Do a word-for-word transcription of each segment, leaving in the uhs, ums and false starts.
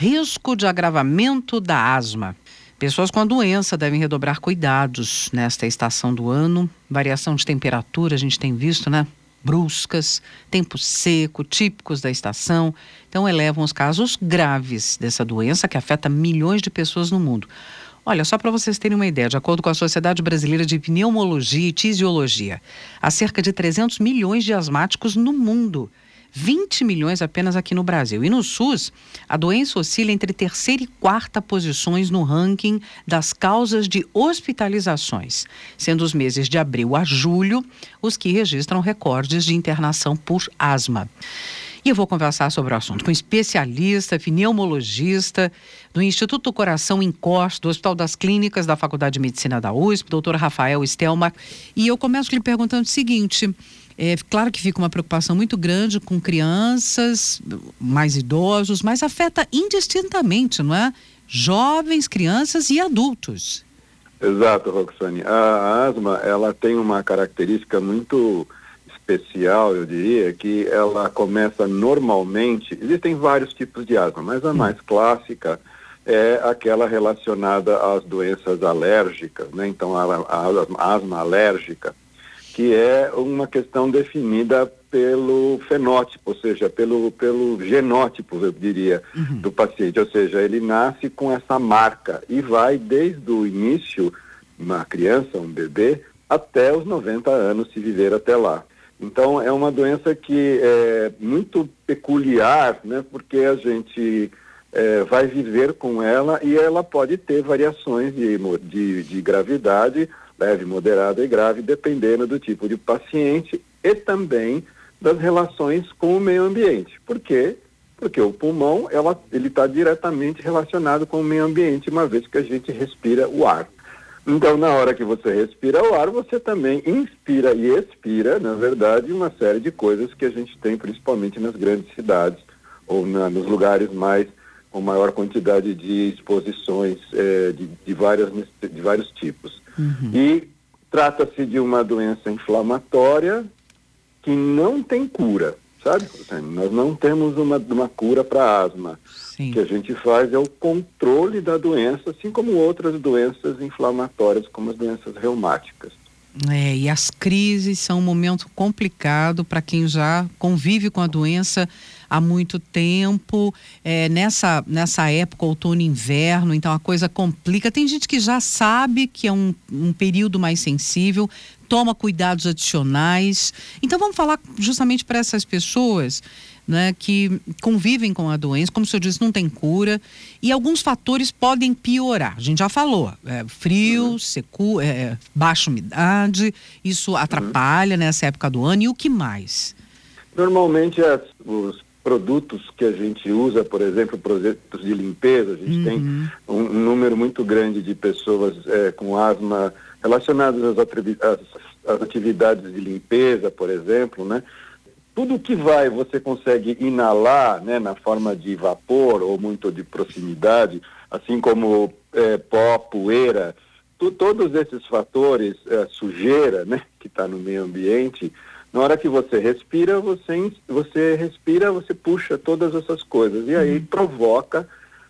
Risco de agravamento da asma. Pessoas com a doença devem redobrar cuidados nesta estação do ano. Variação de temperatura, a gente tem visto, né? Bruscas, tempo seco, típicos da estação. Então, elevam os casos graves dessa doença que afeta milhões de pessoas no mundo. Olha, só para vocês terem uma ideia, de acordo com a Sociedade Brasileira de Pneumologia e Tisiologia, há cerca de trezentos milhões de asmáticos no mundo. vinte milhões apenas aqui no Brasil. E no SUS, a doença oscila entre terceira e quarta posições no ranking das causas de hospitalizações, sendo os meses de abril a julho os que registram recordes de internação por asma. E eu vou conversar sobre o assunto com um especialista, pneumologista do Instituto do Coração INCOR, do Hospital das Clínicas da Faculdade de Medicina da U S P, doutor Rafael Stelmach. E eu começo lhe perguntando o seguinte: é claro que fica uma preocupação muito grande com crianças, mais idosos, mas afeta indistintamente, não é? Jovens, crianças e adultos. Exato, Roxane. A asma, ela tem uma característica muito especial, eu diria, que ela começa normalmente, existem vários tipos de asma, mas a mais clássica é aquela relacionada às doenças alérgicas, né? Então, a, a, a asma alérgica, que é uma questão definida pelo fenótipo, ou seja, pelo, pelo genótipo, eu diria, uhum. do paciente, ou seja, ele nasce com essa marca e vai desde o início, uma criança, um bebê, até os noventa anos, se viver até lá. Então, é uma doença que é muito peculiar, né, porque a gente é, vai viver com ela e ela pode ter variações de, de, de gravidade, leve, moderada e grave, dependendo do tipo de paciente e também das relações com o meio ambiente. Por quê? Porque o pulmão, ela, ele está diretamente relacionado com o meio ambiente, uma vez que a gente respira o ar. Então, na hora que você respira o ar, você também inspira e expira, na verdade, uma série de coisas que a gente tem, principalmente nas grandes cidades ou na, nos lugares mais com maior quantidade de exposições eh, de, de, várias, de vários tipos. Uhum. E trata-se de uma doença inflamatória que não tem cura, sabe? Nós não temos uma, uma cura para asma. Sim. O que a gente faz é o controle da doença, assim como outras doenças inflamatórias, como as doenças reumáticas. É, e as crises são um momento complicado para quem já convive com a doença há muito tempo, é, nessa, nessa época, outono e inverno, então a coisa complica. Tem gente que já sabe que é um, um período mais sensível, toma cuidados adicionais. Então vamos falar justamente para essas pessoas, né, que convivem com a doença, como o senhor disse, não tem cura, e alguns fatores podem piorar. A gente já falou, é, frio, uhum. seco, é, baixa umidade, isso atrapalha, uhum. nessa época do ano. E o que mais? Normalmente as, os produtos que a gente usa, por exemplo, produtos de limpeza, a gente uhum. tem um, um número muito grande de pessoas é, com asma relacionadas às, às, às atividades de limpeza, por exemplo, né? Tudo que vai, você consegue inalar, né, na forma de vapor ou muito de proximidade, assim como é, pó, poeira, tu, todos esses fatores, é, sujeira, né, que está no meio ambiente, na hora que você respira, você, você respira, você puxa todas essas coisas e aí provoca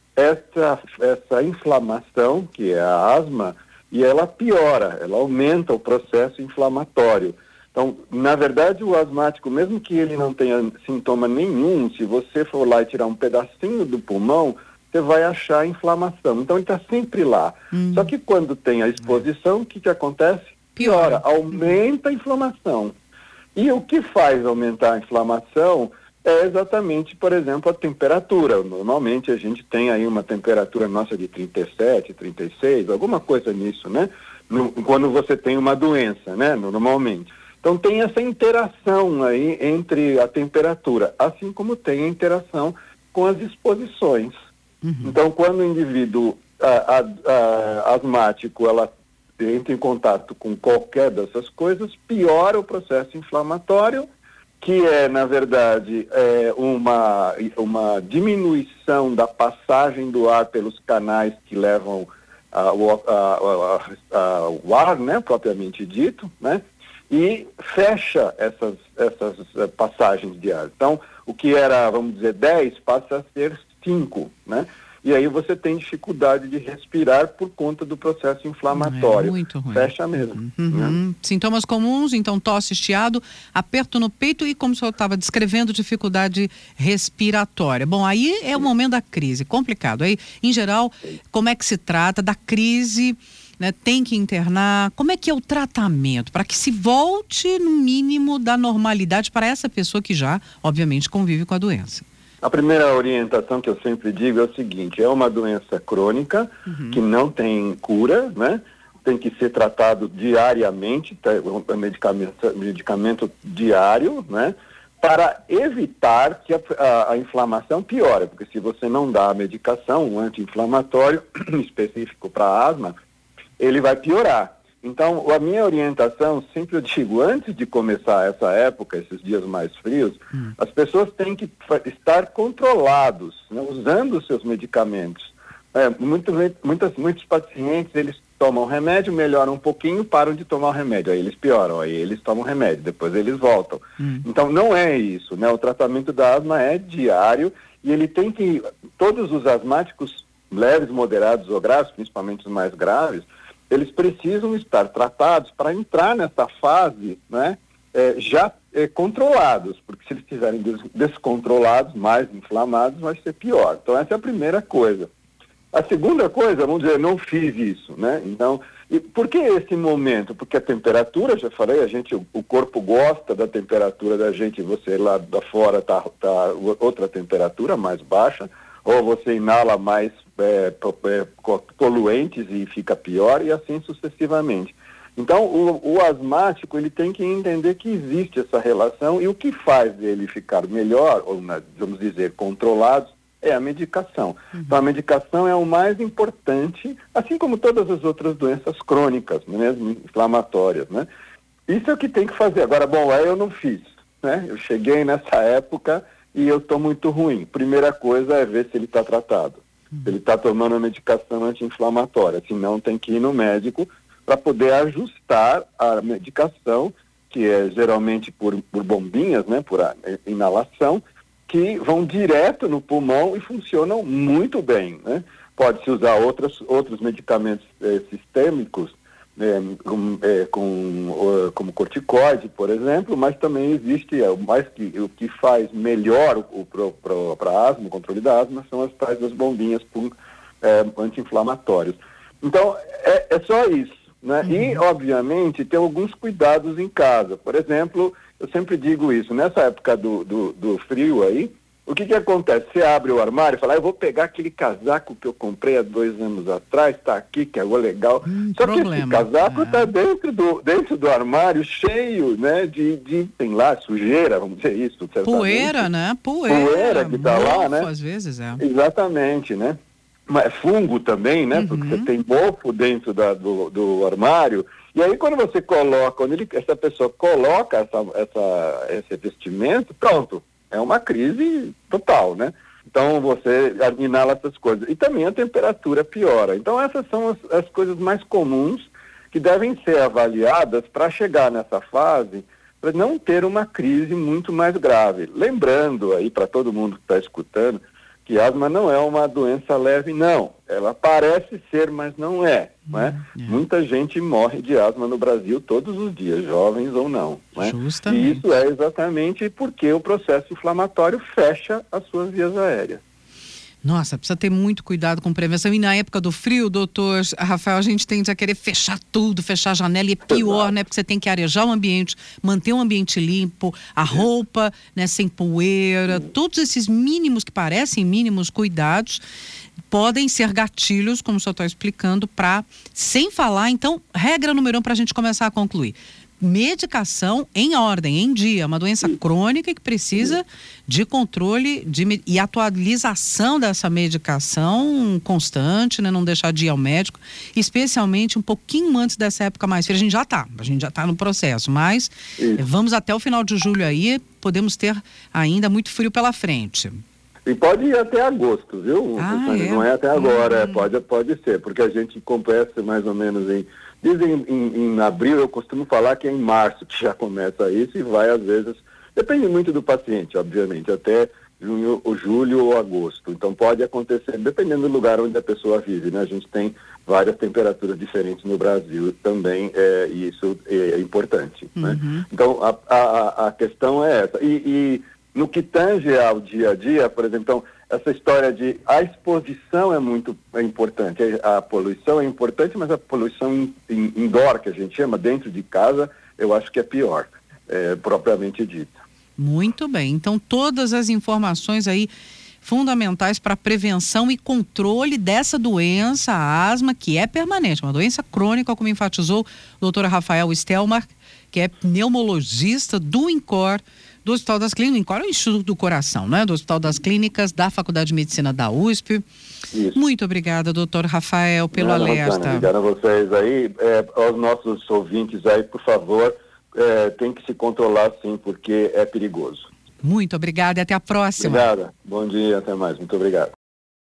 essa, essa inflamação, que é a asma, e ela piora, ela aumenta o processo inflamatório. Então, na verdade, o asmático, mesmo que ele não tenha sintoma nenhum, se você for lá e tirar um pedacinho do pulmão, você vai achar inflamação. Então, ele está sempre lá. Hum. Só que quando tem a exposição, o que, que acontece? Piora, aumenta a inflamação. E o que faz aumentar a inflamação é exatamente, por exemplo, a temperatura. Normalmente, a gente tem aí uma temperatura nossa de trinta e sete, trinta e seis, alguma coisa nisso, né? No, quando você tem uma doença, né? Normalmente. Então tem essa interação aí entre a temperatura, assim como tem a interação com as exposições. Uhum. Então quando o indivíduo a, a, a, asmático ela entra em contato com qualquer dessas coisas, piora o processo inflamatório, que é, na verdade, é uma, uma diminuição da passagem do ar pelos canais que levam a, a, a, a, o ar, né, propriamente dito, né? E fecha essas, essas uh, passagens de ar. Então, o que era, vamos dizer, dez, passa a ser cinco, né? E aí você tem dificuldade de respirar por conta do processo inflamatório. É muito ruim. Fecha mesmo. Uhum. Né? Sintomas comuns, então tosse, chiado, aperto no peito e, como o senhor estava descrevendo, dificuldade respiratória. Bom, aí é o momento da crise, complicado. Aí, em geral, como é que se trata da crise, né? Tem que internar? Como é que é o tratamento para que se volte, no mínimo, da normalidade para essa pessoa que já, obviamente, convive com a doença? A primeira orientação que eu sempre digo é o seguinte: é uma doença crônica, uhum, que não tem cura, né? Tem que ser tratado diariamente, tá? um medicamento, medicamento diário, né? Para evitar que a, a, a inflamação piore, porque se você não dá a medicação, um anti-inflamatório específico para asma, ele vai piorar. Então, a minha orientação, sempre eu digo, antes de começar essa época, esses dias mais frios, hum. as pessoas têm que estar controlados, né, usando os seus medicamentos. É, muito, muitas, muitos pacientes, eles tomam remédio, melhoram um pouquinho, param de tomar o remédio, aí eles pioram, aí eles tomam remédio, depois eles voltam. Hum. Então, não é isso, né? O tratamento da asma é diário e ele tem que, todos os asmáticos leves, moderados ou graves, principalmente os mais graves, eles precisam estar tratados para entrar nessa fase, né, é, já é, controlados, porque se eles estiverem des descontrolados, mais inflamados, vai ser pior. Então essa é a primeira coisa. A segunda coisa, vamos dizer, não fiz isso, né? Então, e por que esse momento? Porque a temperatura, já falei, a gente, o, o corpo gosta da temperatura da gente, você lá da fora tá, tá outra temperatura mais baixa, ou você inala mais é, poluentes e fica pior, e assim sucessivamente. Então, o, o asmático, ele tem que entender que existe essa relação, e o que faz ele ficar melhor, ou vamos dizer, controlado, é a medicação. Uhum. Então, a medicação é o mais importante, assim como todas as outras doenças crônicas, mesmo inflamatórias, né? Isso é o que tem que fazer. Agora, bom, aí eu não fiz, né? Eu cheguei nessa época e eu estou muito ruim. Primeira coisa é ver se ele está tratado. Uhum. Se ele está tomando a medicação anti-inflamatória. Se não, tem que ir no médico para poder ajustar a medicação, que é geralmente por, por bombinhas, né, por inalação, que vão direto no pulmão e funcionam muito bem, né? Pode-se usar outras, outros medicamentos eh, sistêmicos, É, com, é, com, uh, como corticoide, por exemplo, mas também existe, é, o, mais que, o que faz melhor para a asma, o controle da asma, são as tais das bombinhas por, é, anti-inflamatórios. Então, é, é só isso, né? Uhum. E, obviamente, tem alguns cuidados em casa. Por exemplo, eu sempre digo isso, nessa época do, do, do frio aí, o que que acontece? Você abre o armário e fala, ah, eu vou pegar aquele casaco que eu comprei há dois anos atrás, está aqui, que é legal. Hum, Só problema. que esse casaco está é. dentro, do, dentro do armário, cheio, né, de, de, tem lá, sujeira, vamos dizer isso. Poeira, né? Poeira. Poeira que está lá, né? Às vezes, é. Exatamente, né? Mas fungo também, né? Uhum. Porque você tem mofo dentro da, do, do armário. E aí quando você coloca, quando ele, essa pessoa coloca essa, essa, esse vestimento, pronto. É uma crise total, né? Então você inala essas coisas. E também a temperatura piora. Então essas são as, as coisas mais comuns que devem ser avaliadas para chegar nessa fase, para não ter uma crise muito mais grave. Lembrando aí para todo mundo que está escutando, que asma não é uma doença leve, não. Ela parece ser, mas não é. Não é? Uhum. Muita gente morre de asma no Brasil todos os dias, jovens ou não. não é? Justamente. E isso é exatamente porque o processo inflamatório fecha as suas vias aéreas. Nossa, precisa ter muito cuidado com prevenção. E na época do frio, doutor Rafael, a gente tende a querer fechar tudo, fechar a janela. E é pior, Exato. né? Porque você tem que arejar o ambiente, manter o ambiente limpo, a roupa, né, sem poeira. Sim. Todos esses mínimos, que parecem mínimos cuidados, podem ser gatilhos, como o senhor está explicando, para, sem falar, então, regra número um para a gente começar a concluir. Medicação em ordem, em dia, uma doença crônica que precisa de controle de, e atualização dessa medicação constante, né? Não deixar de ir ao médico, especialmente um pouquinho antes dessa época mais fria. A gente já está, a gente já está no processo, mas Isso. vamos até o final de julho aí, podemos ter ainda muito frio pela frente. E pode ir até agosto, viu? Ah, é? Não é até agora, hum. pode, pode ser, porque a gente começa mais ou menos em... Dizem em, em abril, eu costumo falar que é em março que já começa isso e vai às vezes, depende muito do paciente, obviamente, até junho, ou julho ou agosto. Então pode acontecer, dependendo do lugar onde a pessoa vive, né? A gente tem várias temperaturas diferentes no Brasil também, é, e isso é importante, uhum. né? Então a, a, a questão é essa. E, e no que tange ao dia a dia, por exemplo, então, essa história de a exposição é muito é importante, a poluição é importante, mas a poluição in, in, indoor, que a gente chama, dentro de casa, eu acho que é pior, é, propriamente dito. Muito bem, então todas as informações aí fundamentais para prevenção e controle dessa doença, a asma, que é permanente, uma doença crônica, como enfatizou o doutor Rafael Stelmach, que é pneumologista do INCOR, do Hospital das Clínicas. O INCOR é o Instituto do Coração, né? Do Hospital das Clínicas, da Faculdade de Medicina da U S P. Isso. Muito obrigada, doutor Rafael, pelo Nada, alerta. Obrigado a vocês aí, é, aos nossos ouvintes aí, por favor, é, tem que se controlar sim, porque é perigoso. Muito obrigada e até a próxima. Obrigada, bom dia, até mais, muito obrigado.